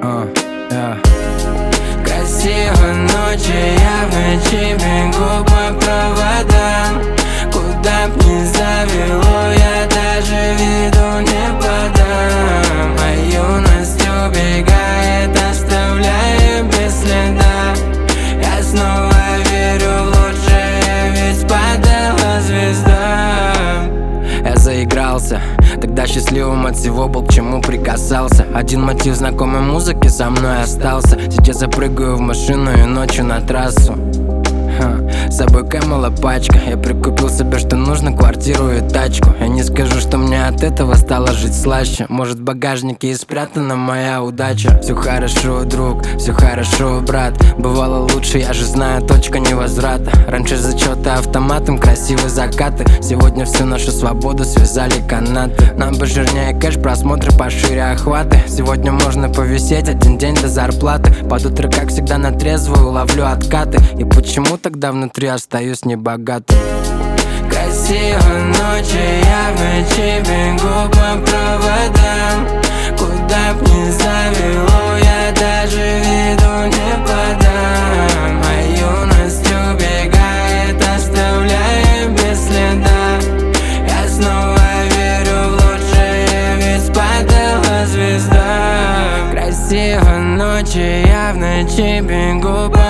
Yeah. Красивой ночи, я в ночи бегу по проводам. Куда б ни завело, я даже виду не подам. А юность убегает, оставляя без следа. Я снова верю в лучшее, ведь падала звезда. Я заигрался, тогда счастливым от всего был, к чему прикасался. Один мотив знакомой музыки со мной остался. Сейчас я прыгаю в машину и ночью на трассу. С собой Кэмела пачка. Я прикупил себе, что нужно, квартиру и тачку. Я не скажу, что мне от этого стало жить слаще. Может, в багажнике и спрятана моя удача. Все хорошо, друг, все хорошо, брат. Бывало лучше, я же знаю, точка невозврата. Раньше зачеты автоматом, красивые закаты. Сегодня всю нашу свободу связали канаты. Нам бы жирнее кэш, просмотры пошире охваты. Сегодня можно повисеть один день до зарплаты. Под утро, как всегда, на трезвую ловлю откаты. И почему тогда внутри остаюсь небогатым? Красивой ночи, я в ночи бегу по проводам. Куда б ни завело, я даже виду не подам. А юность убегает, оставляя без следа. Я снова верю в лучшее, ведь падала звезда. Красивой ночи, я в ночи бегу по